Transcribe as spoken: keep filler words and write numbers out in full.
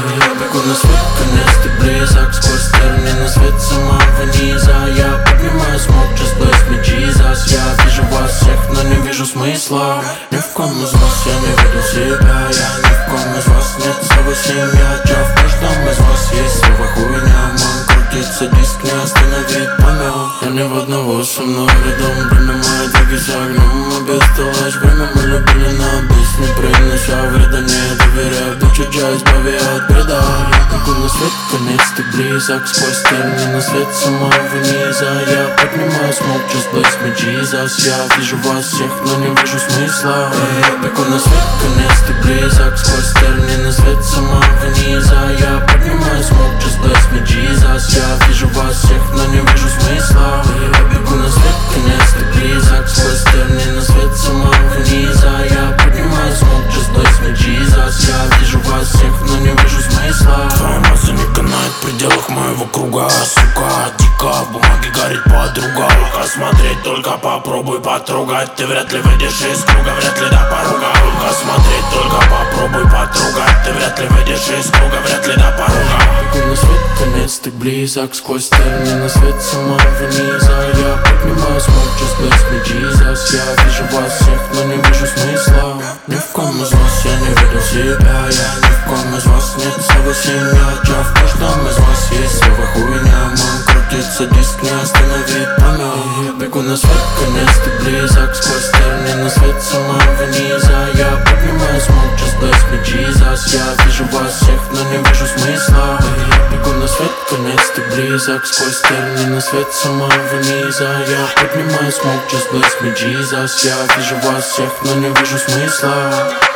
Я бегу на свет, конец, ты близок. Сквозь тернии на свет самого низа. Я поднимаю смог, just bless me, Jesus. Я вижу вас всех, но не вижу смысла. Ни в ком из вас я не видел себя. Я ни в ком из вас нет своего семья. Чё в каждом из вас есть своя хуйня. Ман крутится, диск не остановить помел. Я не в одного со мной рядом. Время мои двиги за огнем. Обесталась время, мы любили на бис. Не принося вреда, не доверяю. До чужая избави от бреда. Я бегу на свет, конец, ты близок. Сквозь тернии на свет самого низа. Я поднимаю смог, just bless me, Jesus. Я вижу вас всех, но не вижу смысла. Я бегу на свет, конец, ты близок. Сквозь тернии на свет самого низа. Я поднимаю смог, just bless me, Jesus. Я вижу вас всех, но не вижу смысла. Я бегу на свет, конец, ты близок. Сквозь тернии на свет самого низа. Я поднимаю смог, just bless me, Jesus. Я вижу вас всех, но не вижу смысла. Твоя масса не канает в пределах моего круга. Сука, дико, в бумаге горит подруга. Только смотреть, только попробуй потрогать. Ты вряд ли выйдешь из круга, вряд ли до порога. Только смотреть, только попробуй потрогать. Ты вряд ли выйдешь из круга, вряд ли до порога. Бегу на свет, конец, ты близок. Сквозь тернии на свет самого низа. Я поднимаю смог, just bless me, Jesus. Я вижу вас всех, но не вижу смысла. Ни в ком из вас я не видел себя. Я ни в ком из вас нет своего семья. Чё в каждом из вас есть своя хуйня. Ман крутится, диск не остановить помел. Я бегу на свет, конец, ты близок. Сквозь тернии на свет самого низа. Я поднимаю смог, just bless me, Jesus. Я вижу вас всех, но не вижу смысла. Я бегу на свет, конец, ты близок. Сквозь тернии на свет самого низа. Я поднимаю смог, just bless me, Jesus. Я вижу вас всех, но не вижу смысла.